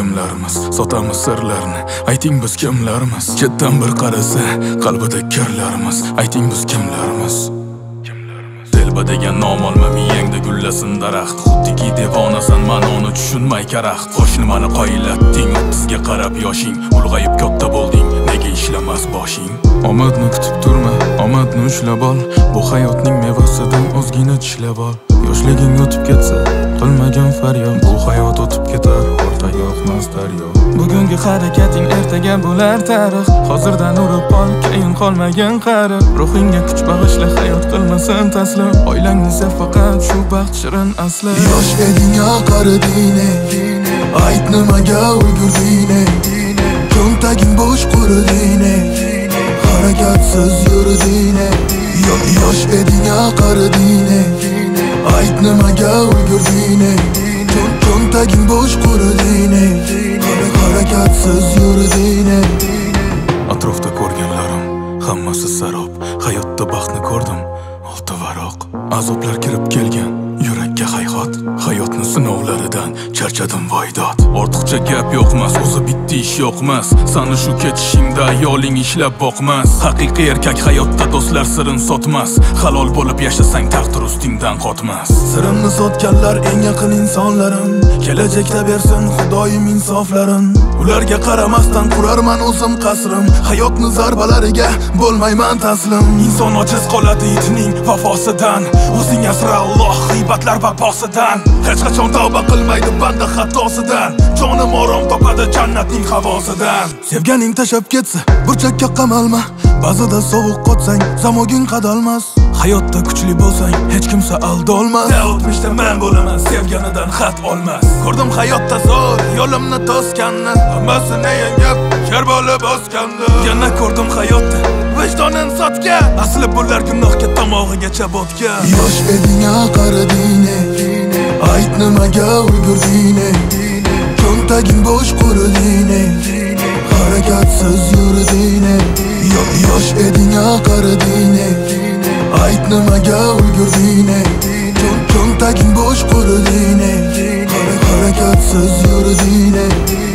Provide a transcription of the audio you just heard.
kimlarimiz? Sotamiz sirlarni, ayting biz kimlarimiz? Chetdan bir qarasa, qalbida kirlarimiz, ayting biz kimlarimiz? Telba degan nom olma miyangda gullasin daraxt. Xuddiki devonasan, ma'noni tushunmay karaxt. Qo'shni mani qoyillatding, 30ga qarab yoshing, ulg'ayib katta bo'lding, nega ishlamas boshing? Omadni kutib turma, omadni ushlab ol. Bu hayotning mevasidan ozgina tishlab ol. Yoshliging o'tib ketsa, qilmagan faryod. Bu hayot o'tib ketar, orqaga oqmas daryo. Bugungi harakating ertaga bo'lar tarix. Hozirdan urib ol, keyin qolmagan qari. Ruhingga kuch bag'ishla, hayot qilmasin taslim. Oilangni sev faqat, shu baxt shirin asli. Yosh eding ya qariding, ayt nimaga ulgurding? Ko'ntaging bo'sh quriding, harakatsiz yurding. Yosh eding ya qariding, ayt nimaga ulgurding? Ko'ntaging bo'sh quriding, harakatsiz yurding. Atrofda ko'rganlarim hammasi sarob. Hayotda baxtni ko'rdim, olti varoq. Azoblar kirib kelgan yurakka hayhot. Hayotni sinovlaridan charchadim voydod. Ortiqcha gap yo'qmas, o'zi bitti ish yo'qmas. Sani shu ketishingda ayoling ishlab boqmas. Haqiqiy erkak hayotda do'stlar sirin sotmas. Halol bo'lib yashasang taqdir ustingdan qotmas. Sirimni sotganlar eng yaqin insonlarim. Kelajakda bersin Xudoyim insoflarin. Ularga qaramasdan qurarman o'zim qasrim. Hayotni zarbalariga bo'lmayman taslim. Inson ojiz qoladi itning vafosidan. O'zing asra Alloh g'iybatlar vafosidan. Hech qachon tavba qilmaydi banda xatosidan. Jonim orom topadi jannatning havosidan. Sevganing tashab ketsa burchakka qamalma. Ba'zida sovuq qotsang zamoging qadalmas. Hayotda kuchli bo'lsang hech kimsa aldolmas. O'tmishda men bo'laman, sevganidan xat olmas. Ko'rdim hayotda zo'r yo'limni to'sganni, hammasini yengib sher bo'lib o'sganni. Yana ko'rdim hayotda vijdonin sotgan. Asli bular gunohga tomog'igacha botgan. Yosh eding ya qariding, ayt nimaga ulgurding? Ko'ntaging bo'sh quriding, harakatsiz yurding. Yosh eding ya qariding, ayt nimaga ulgurding? Ko'ntaging bo'sh quriding, harakatsiz yurding.